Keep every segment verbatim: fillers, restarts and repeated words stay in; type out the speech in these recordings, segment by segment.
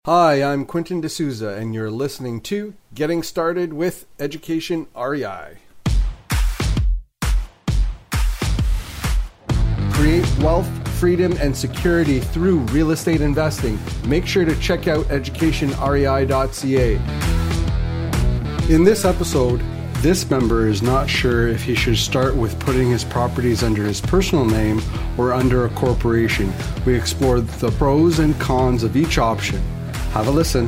Hi, I'm Quentin D'Souza, and you're listening to Getting Started with Education R E I. Create wealth, freedom, and security through real estate investing. Make sure to check out education rei dot c a. In this episode, this member is not sure if he should start with putting his properties under his personal name or under a corporation. We explore the pros and cons of each option. Have a listen.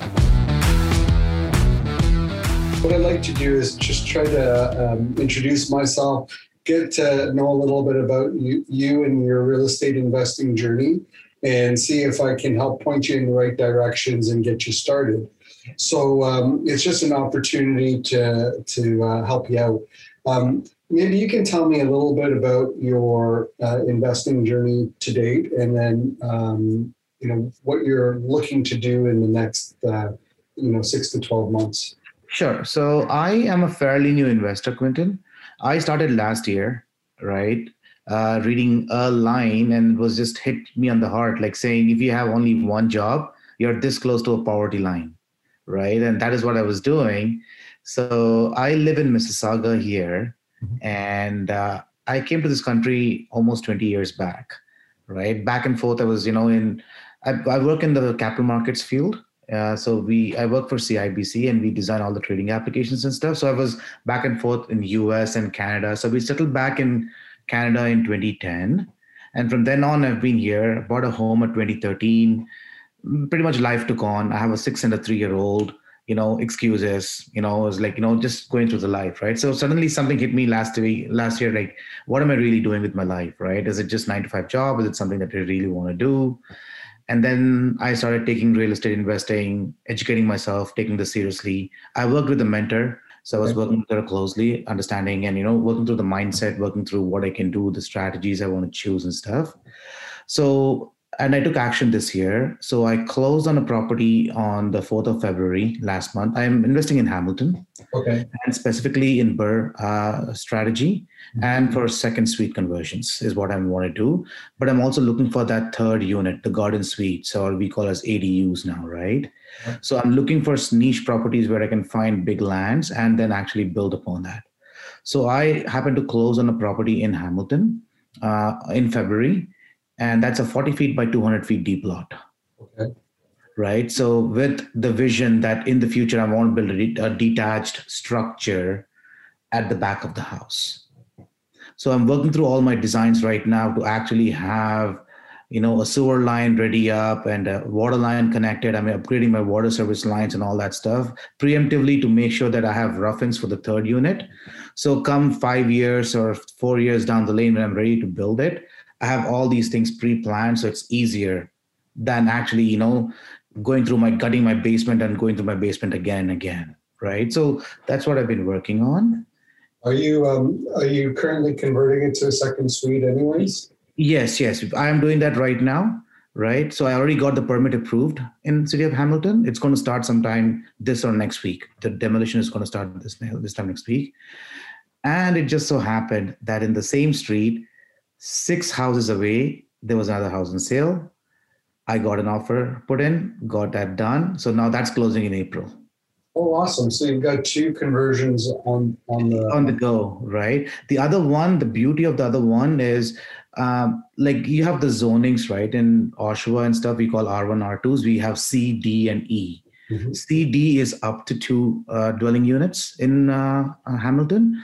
What I'd like to do is just try to um, introduce myself, get to know a little bit about you, you and your real estate investing journey, and see if I can help point you in the right directions and get you started. So um, it's just an opportunity to, to uh, help you out. Um, maybe you can tell me a little bit about your uh, investing journey to date, and then um, you know, what you're looking to do in the next, uh, you know, six to twelve months. Sure. So I am a fairly new investor, Quentin. I started last year, right? Uh, reading a line and it was just hit me on the heart, like saying, if you have only one job, you're this close to a poverty line, right? And that is what I was doing. So I live in Mississauga here, and uh, I came to this country almost twenty years back, right? Back and forth. I was, you know, in I, I work in the capital markets field. Uh, so we, I work for C I B C and we design all the trading applications and stuff. So I was back and forth in U S and Canada. So we settled back in Canada in twenty ten. And from then on, I've been here, bought a home at twenty thirteen. Pretty much life took on. I have a six and a three-year-old, you know, excuses, you know, it was like, you know, just going through the life, right? So suddenly something hit me last week, last year, like, what am I really doing with my life, right? Is it just nine to five job? Is it something that I really want to do? And then I started taking real estate investing, educating myself, taking this seriously. I worked with a mentor. So I was working with her closely, understanding and, you know, working through the mindset, working through what I can do, the strategies I want to choose and stuff. So, and I took action this year. So I closed on a property on the fourth of February last month. I'm investing in Hamilton. Okay. And specifically in BRRRR uh, strategy, and for second suite conversions is what I want to do. But I'm also looking for that third unit, the garden suites, or we call as A D Us now, right? Okay. So I'm looking for niche properties where I can find big lands and then actually build upon that. So I happened to close on a property in Hamilton uh, in February, and that's a forty feet by two hundred feet deep lot. Okay. Right. So with the vision that in the future, I want to build a, de- a detached structure at the back of the house. So I'm working through all my designs right now to actually have, you know, a sewer line ready up and a water line connected. I'm upgrading my water service lines and all that stuff preemptively to make sure that I have rough-ins for the third unit. So come five years or four years down the lane when I'm ready to build it, I have all these things pre-planned. So it's easier than actually, you know, going through my gutting my basement and going through my basement again and again, right? So that's what I've been working on. Are you um, are you currently converting it to a second suite anyways? Yes, yes. I am doing that right now, right? So I already got the permit approved in the city of Hamilton. It's going to start sometime this or next week. The demolition is going to start this, this time next week. And it just so happened that in the same street, six houses away, there was another house on sale. I got an offer put in, got that done. So now that's closing in April. Oh, awesome. So you've got two conversions on, on the... On the go, right? The other one, the beauty of the other one is um, like you have the zonings, right? In Oshawa and stuff, we call R one, R twos. We have C, D, and E. Mm-hmm. C, D is up to two uh, dwelling units in uh, uh, Hamilton.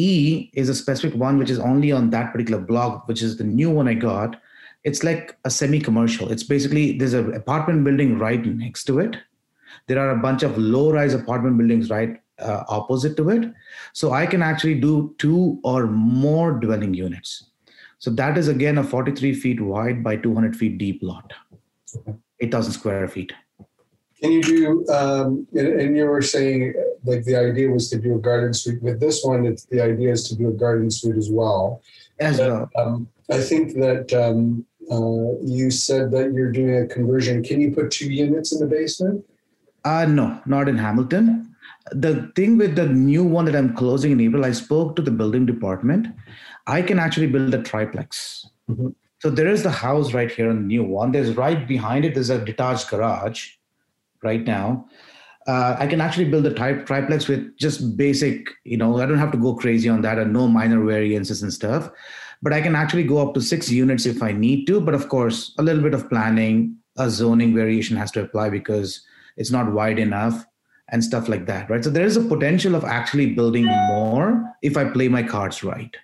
E is a specific one, which is only on that particular block, which is the new one I got. It's like a semi-commercial. It's basically, there's an apartment building right next to it. There are a bunch of low-rise apartment buildings right uh, opposite to it. So I can actually do two or more dwelling units. So that is, again, a forty-three feet wide by two hundred feet deep lot, eight thousand square feet. Can you do, um, and, and you were saying like the idea was to do a garden suite. With this one, it's the idea is to do a garden suite as well. As but, well. Um, I think that um, uh, you said that you're doing a conversion. Can you put two units in the basement? Uh, no, not in Hamilton. The thing with the new one that I'm closing in April, I spoke to the building department. I can actually build a triplex. Mm-hmm. So there is the house right here on the new one. There's right behind it, there's a detached garage. right now, uh, I can actually build a type triplex with just basic, you know, I don't have to go crazy on that and no minor variances and stuff. But I can actually go up to six units if I need to. But of course, a little bit of planning, a zoning variation has to apply because it's not wide enough and stuff like that, right? So there is a potential of actually building more if I play my cards right.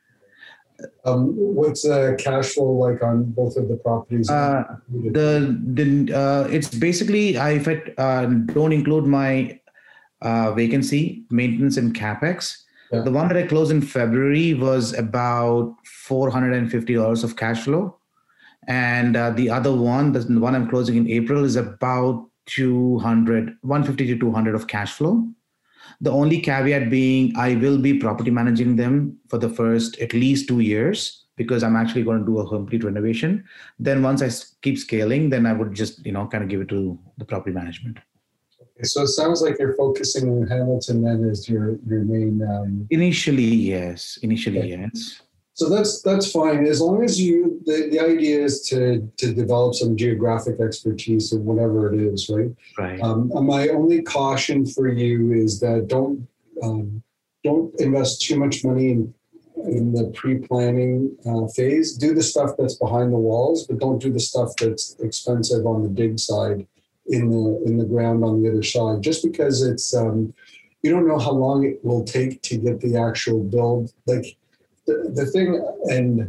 Um, what's the cash flow like on both of the properties? Uh, the the uh, it's basically I if I uh, don't include my uh, vacancy, maintenance, and capex. Yeah. The one that I closed in February was about four hundred fifty dollars of cash flow, and uh, the other one, the one I'm closing in April, is about two hundred, one fifty to two hundred of cash flow. The only caveat being I will be property managing them for the first at least two years because I'm actually going to do a complete renovation. Then once I keep scaling, then I would just, you know, kind of give it to the property management. Okay, so it sounds like you're focusing on Hamilton then as your, your main... Um... Initially, yes. Initially, okay. yes. So that's that's fine. As long as you, the, the idea is to to develop some geographic expertise in whatever it is, right? Right. Um, my only caution for you is that don't um, don't invest too much money in, in the pre-planning uh, phase. Do the stuff that's behind the walls, but don't do the stuff that's expensive on the dig side in the in the ground on the other side. Just because it's um, you don't know how long it will take to get the actual build. Like. The, the thing, and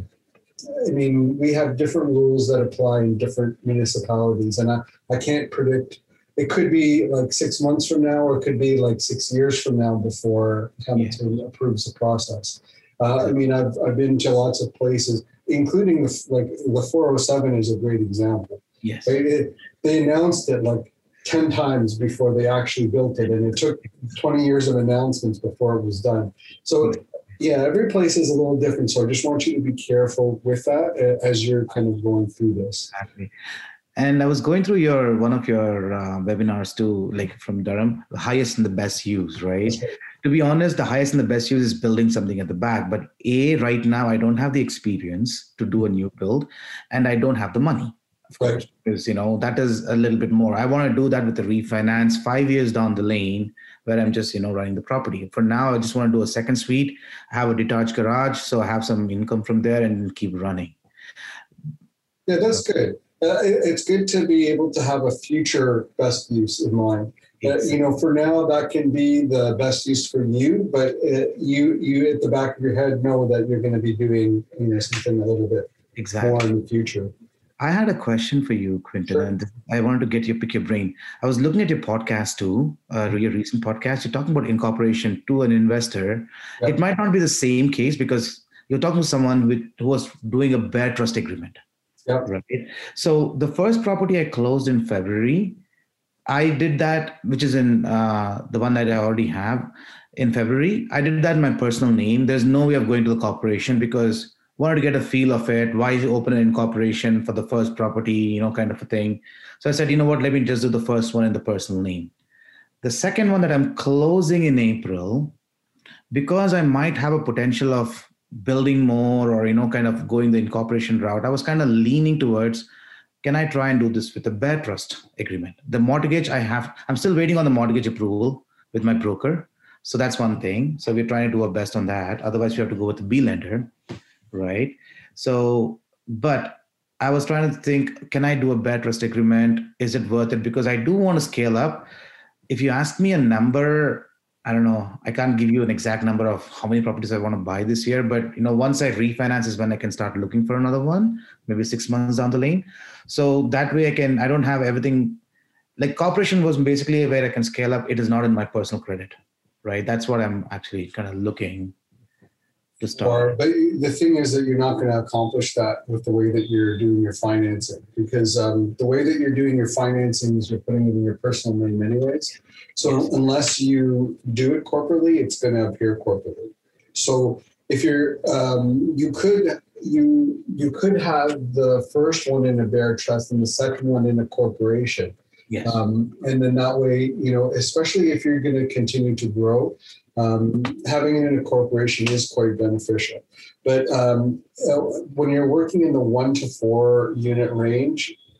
I mean, we have different rules that apply in different municipalities, and I, I can't predict. It could be like six months from now, or it could be like six years from now before Hamilton yeah. approves the process. Uh, I mean, I've I've been to lots of places, including the, like the four oh seven is a great example. Yes, they, it, they announced it like ten times before they actually built it, and it took twenty years of announcements before it was done. So. Yeah, every place is a little different. So I just want you to be careful with that as you're kind of going through this. Exactly. And I was going through your one of your uh, webinars too, like from Durham, the highest and the best use, right? right? To be honest, the highest and the best use is building something at the back. But A, right now, I don't have the experience to do a new build, and I don't have the money. Of course, right. Because, you know, that is a little bit more. I want to do that with the refinance five years down the lane where I'm just, you know, running the property. For now, I just want to do a second suite, have a detached garage, so I have some income from there and keep running. Yeah, that's good. Uh, it, it's good to be able to have a future best use in mind. Uh, you know, for now, that can be the best use for you, but uh, you, you at the back of your head know that you're going to be doing, you know, something a little bit exactly. more in the future. I had a question for you, Quinton, sure. and I wanted to get your pick your brain. I was looking at your podcast too, uh, your recent podcast. You're talking about incorporation to an investor. Yep. It might not be the same case because you're talking to someone with who was doing a bare trust agreement. Yep. Right. So the first property I closed in February, I did that, which is in uh, the one that I already have in February. I did that in my personal name. There's no way of going to the corporation because wanted to get a feel of it. Why open an incorporation for the first property, you know, kind of a thing. So I said, you know what, let me just do the first one in the personal name. The second one that I'm closing in April, because I might have a potential of building more or, you know, kind of going the incorporation route, I was kind of leaning towards, can I try and do this with a bare trust agreement? The mortgage I have, I'm still waiting on the mortgage approval with my broker. So that's one thing. So we're trying to do our best on that. Otherwise, we have to go with the B lender. Right. So, but I was trying to think, can I do a bare trust agreement? Is it worth it? Because I do want to scale up. If you ask me a number, I don't know, I can't give you an exact number of how many properties I want to buy this year. But, you know, once I refinance is when I can start looking for another one, maybe six months down the lane. So that way I can, I don't have everything. Like corporation was basically where I can scale up. It is not in my personal credit. Right. That's what I'm actually kind of looking to start. Or, but the thing is that you're not going to accomplish that with the way that you're doing your financing, because um, the way that you're doing your financing is you're putting it in your personal name anyways. So yes. Unless you do it corporately, it's going to appear corporately. So if you're, um, you could, you you could have the first one in a bare trust and the second one in a corporation. Yes. Um, and then that way, you know, especially if you're going to continue to grow, Um, having it in a corporation is quite beneficial. But um, uh, when you're working in the one to four unit range,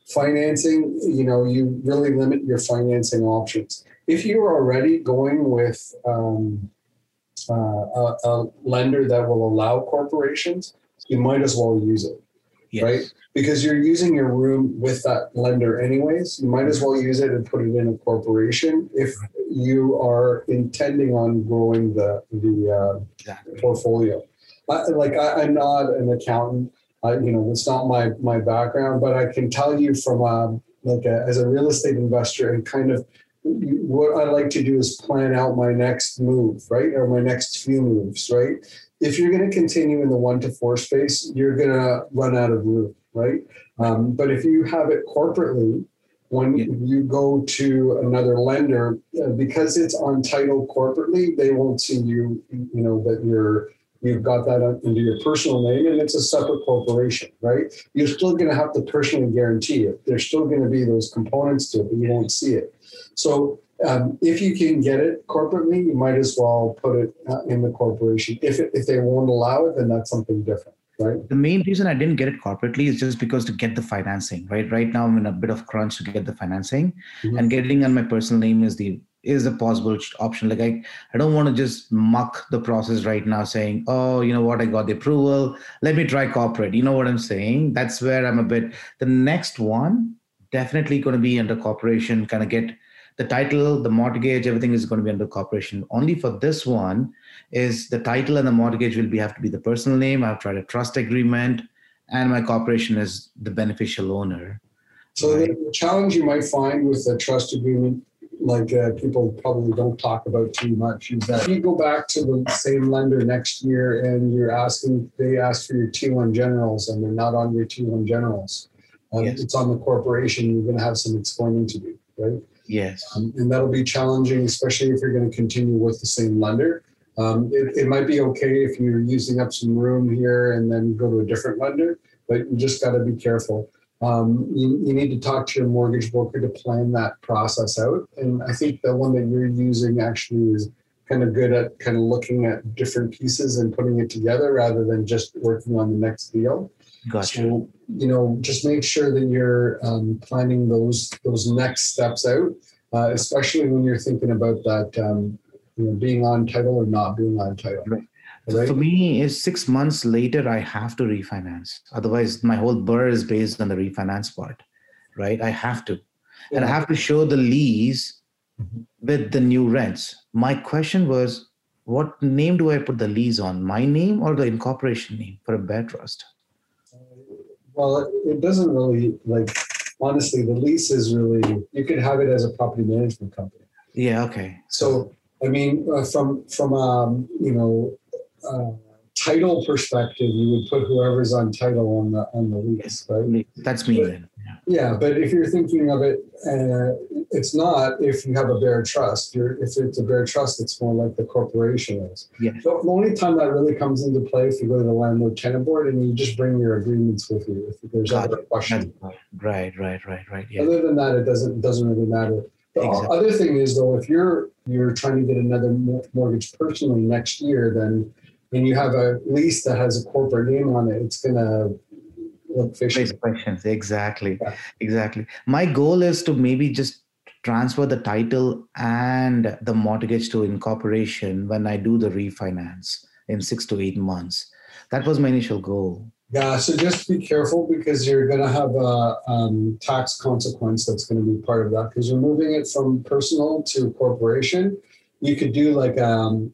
financing, you know, you really limit your financing options. If you're already going with um, uh, a, a lender that will allow corporations, you might as well use it, Yes. right? Because you're using your room with that lender anyways. You might as well use it and put it in a corporation if you are intending on growing the the uh, Exactly. portfolio. I, like I, I'm not an accountant. I, you know, it's not my my background, but I can tell you from a, like a, as a real estate investor and kind of what I like to do is plan out my next move, right? Or my next few moves, right? If you're going to continue in the one to four space, you're going to run out of room, right? Um, but if you have it corporately, when Yeah. you go to another lender, uh, because it's on title corporately, they won't see you, you know, that you're, you've got that into your personal name and it's a separate corporation, right? You're still going to have to personally guarantee it. There's still going to be those components to it, but you won't see it. So um, if you can get it corporately, you might as well put it uh, in the corporation. If it, if they won't allow it, then that's something different, right? The main reason I didn't get it corporately is just because to get the financing, right? Right now I'm in a bit of crunch to get the financing, Mhm. and getting on my personal name is the is a possible option. Like I, I don't want to just muck the process right now saying, oh, you know what, I got the approval. Let me try corporate. You know what I'm saying? That's where I'm a bit, the next one, definitely going to be under corporation, kind of get the title, the mortgage, everything is going to be under corporation. Only for this one is the title and the mortgage will be have to be the personal name. I've tried a trust agreement, and my corporation is the beneficial owner. So Right. the challenge you might find with the trust agreement, like uh, people probably don't talk about too much, is that if you go back to the same lender next year and you're asking, they ask for your T one generals and they're not on your T one generals. Um, Yes. It's on the corporation. You're going to have some explaining to do, right? Yes. Um, and that'll be challenging, especially if you're going to continue with the same lender. Um, it, it might be okay if you're using up some room here and then go to a different lender, but you just got to be careful. Um, you, you need to talk to your mortgage broker to plan that process out. And I think the one that you're using actually is kind of good at kind of looking at different pieces and putting it together rather than just working on the next deal. Gotcha. So, you know, just make sure that you're um, planning those those next steps out, uh, especially when you're thinking about that, um, you know, being on title or not being on title. Right. Right? For me, is six months later, I have to refinance. Otherwise, my whole burr is based on the refinance part, right? I have to. And I Yeah. have to show the lease Mhm. with the new rents. My question was, what name do I put the lease on? My name or the incorporation name for a bear trust? Well, it, it doesn't really, like, honestly, the lease is really, you could have it as a property management company. Yeah, okay. So, I mean, uh, from, from um, you know, uh, title perspective, you would put whoever's on title on the, on the lease, right? That's me then. Yeah. Yeah, but if you're thinking of it, uh, it's not if you have a bare trust. You're, if it's a bare trust, it's more like the corporation is. Yeah. So the only time that really comes into play if you go to the landlord tenant board and you just bring your agreements with you if there's Got ever a question. Right, right, right, right. Yeah. Other than that, it doesn't doesn't really matter. The Exactly. other thing is though, if you're you're trying to get another mortgage personally next year, then and you have a lease that has a corporate name on it, it's gonna look fishy. Raise questions. Exactly. Yeah. Exactly. My goal is to maybe just transfer the title and the mortgage to incorporation when I do the refinance in six to eight months. That was my initial goal. Yeah, so just be careful because you're going to have a um, tax consequence that's going to be part of that because you're moving it from personal to corporation. You could do like, um,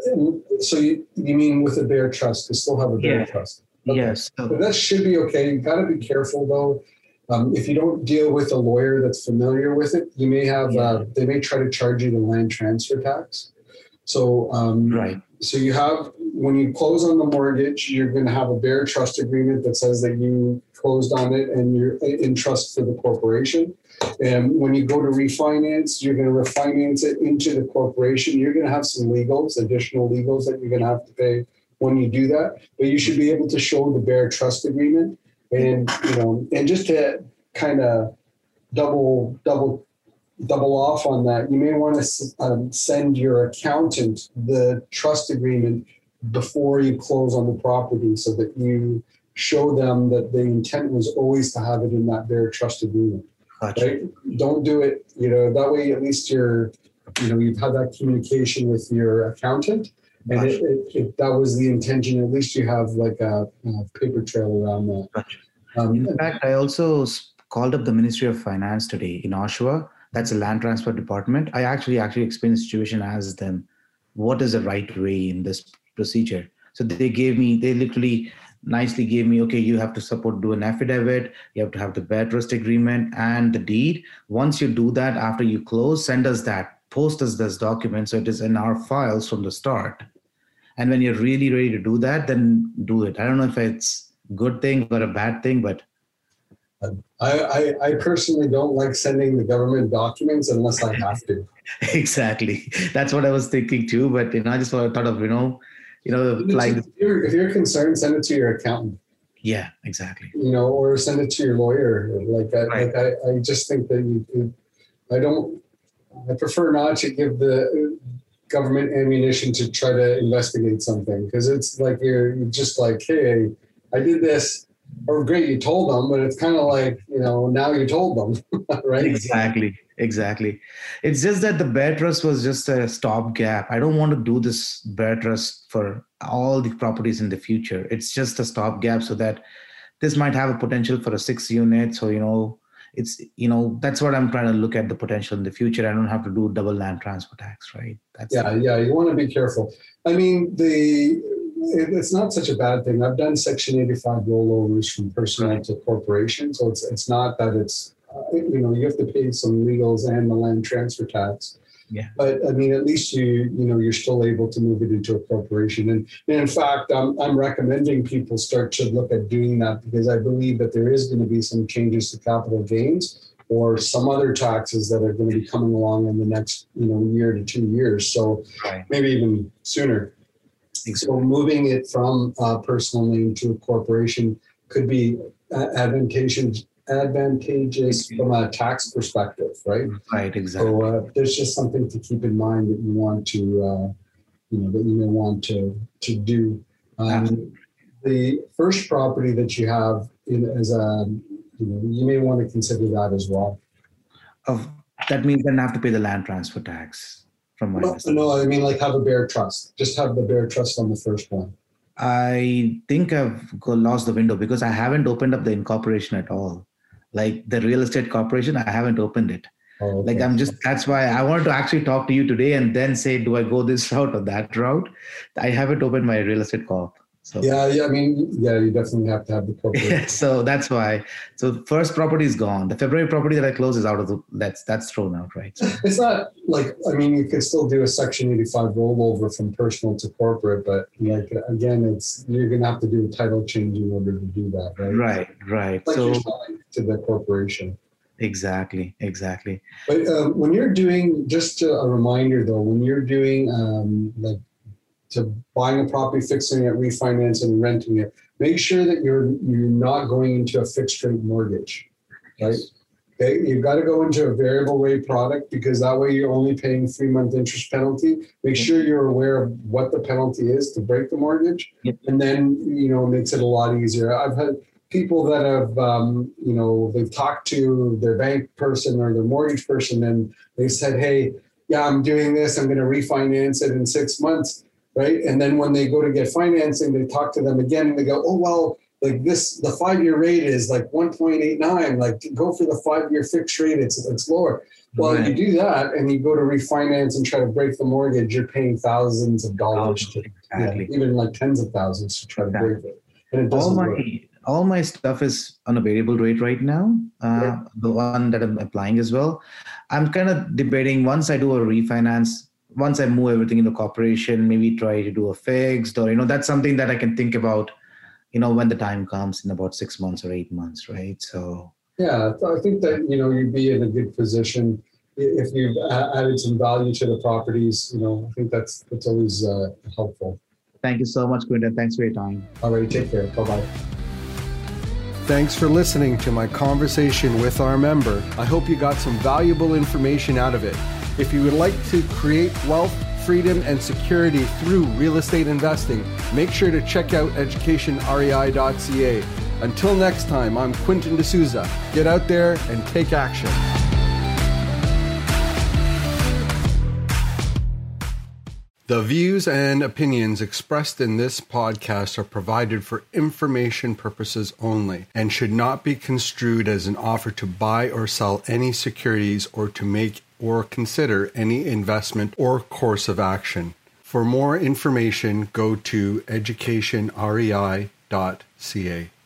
so you, you mean with a bare trust, you still have a bare Yeah. trust. Okay. Yes. So, But that should be okay. You got to be careful though. Um, if you don't deal with a lawyer that's familiar with it, you may have, Yeah. uh, they may try to charge you the land transfer tax. So, um, right. so you have, when you close on the mortgage, you're going to have a bare trust agreement that says that you closed on it and you're in trust for the corporation. And when you go to refinance, you're going to refinance it into the corporation. You're going to have some legals, additional legals that you're going to have to pay when you do that. But you should be able to show the bare trust agreement. And, you know, and just to kind of double, double, double off on that, you may want to um, send your accountant the trust agreement before you close on the property so that you show them that the intent was always to have it in that bare trust agreement. Gotcha. Right? Don't do it, you know, that way at least you're, you know, you've had that communication with your accountant, and gotcha. it, it, it, that was the intention. At least you have like a, a paper trail around that. Gotcha. Um, in fact, I also called up the Ministry of Finance today in Oshawa. That's a land transfer department. I actually actually explained the situation, asked them, what is the right way in this procedure? So they gave me, they literally nicely gave me, okay, you have to support, do an affidavit, you have to have the bare trust agreement and the deed. Once you do that, after you close, send us that, post us this document so it is in our files from the start. And when you're really ready to do that, then do it. I don't know if it's a good thing or a bad thing, but I, I, I personally don't like sending the government documents unless I have to. Exactly. That's what I was thinking too. But you know, I just thought of, you know, you know, like if you're, if you're concerned, send it to your accountant. Yeah, exactly. You know, or send it to your lawyer. Like I, right. like I, I just think that you could, I don't, I prefer not to give the government ammunition to try to investigate something, because it's like you're, you're just like, hey, I did this. Or great, you told them, but it's kind of like, you know, now you told them, right? Exactly, exactly. It's just that the bare trust was just a stopgap. I don't want to do this bare trust for all the properties in the future. It's just a stopgap so that this might have a potential for a six unit. So, you know, it's, you know, that's what I'm trying to look at, the potential in the future. I don't have to do double land transfer tax, right? That's yeah, it. yeah. You want to be careful. I mean, the it's not such a bad thing. I've done Section eighty-five rollovers from personal right. to corporation. So it's it's not that it's, uh, you know, you have to pay some legals and the land transfer tax. Yeah. But I mean, at least you, you know, you're still able to move it into a corporation. And, and in fact, I'm, I'm recommending people start to look at doing that, because I believe that there is going to be some changes to capital gains or some other taxes that are going to be coming along in the next, you know, year to two years. So right. maybe even sooner. So moving it from a personal name to a corporation could be advantageous, advantageous from a tax perspective, right? Right, exactly. So uh, there's just something to keep in mind that you want to, uh, you know, that you may want to to do. Um, the first property that you have in, as a, you know, you may want to consider that as well. Of that means then I have to pay the land transfer tax. From my no, no, I mean like have a bare trust. Just have the bare trust on the first one. I think I've lost the window because I haven't opened up the incorporation at all. Like the real estate corporation, I haven't opened it. Oh, okay. Like I'm just, that's why I wanted to actually talk to you today and then say, do I go this route or that route? I haven't opened my real estate corp. So yeah, yeah. I mean, yeah, you definitely have to have the corporation. So that's why. So the first property is gone. The February property that I closed is out of the, that's that's thrown out, right? So, it's not like, I mean, you could still do a Section eighty-five rollover from personal to corporate, but like, again, it's, you're going to have to do a title change in order to do that, right? Right, right. Like so to the corporation. Exactly, exactly. But um, when you're doing, just a reminder though, when you're doing um, like, to buying a property, fixing it, refinancing, and renting it, make sure that you're you're not going into a fixed rate mortgage, right? Yes. Okay, you've got to go into a variable rate product, because that way you're only paying three month interest penalty. Make sure you're aware of what the penalty is to break the mortgage, yep. and then you know it makes it a lot easier. I've had people that have um, you know they've talked to their bank person or their mortgage person, and they said, "Hey, yeah, I'm doing this. I'm going to refinance it in six months." Right. And then when they go to get financing, they talk to them again and they go, oh, well, like this, the five year rate is like one point eight nine, like go for the five year fixed rate. It's it's lower. Well, right. You do that and you go to refinance and try to break the mortgage, you're paying thousands of dollars, oh, to, exactly. yeah, even like tens of thousands to try exactly. to break it. And it doesn't all my, work. All my stuff is on a variable rate right now, uh, yeah. the one that I'm applying as well. I'm kind of debating once I do a refinance, once I move everything into corporation, maybe try to do a fixed, or, you know, that's something that I can think about, you know, when the time comes in about six months or eight months, right? So, yeah, I think that, you know, you'd be in a good position if you've added some value to the properties. You know, I think that's, that's always uh, helpful. Thank you so much, Quinton. Thanks for your time. All right, take care. Bye-bye. Thanks for listening to my conversation with our member. I hope you got some valuable information out of it. If you would like to create wealth freedom, and security through real estate investing, make sure to check out education R E I dot C A. Until next time, I'm Quinton D'Souza. Get out there and take action. The views and opinions expressed in this podcast are provided for information purposes only and should not be construed as an offer to buy or sell any securities or to make or consider any investment or course of action. For more information, go to education R E I dot C A.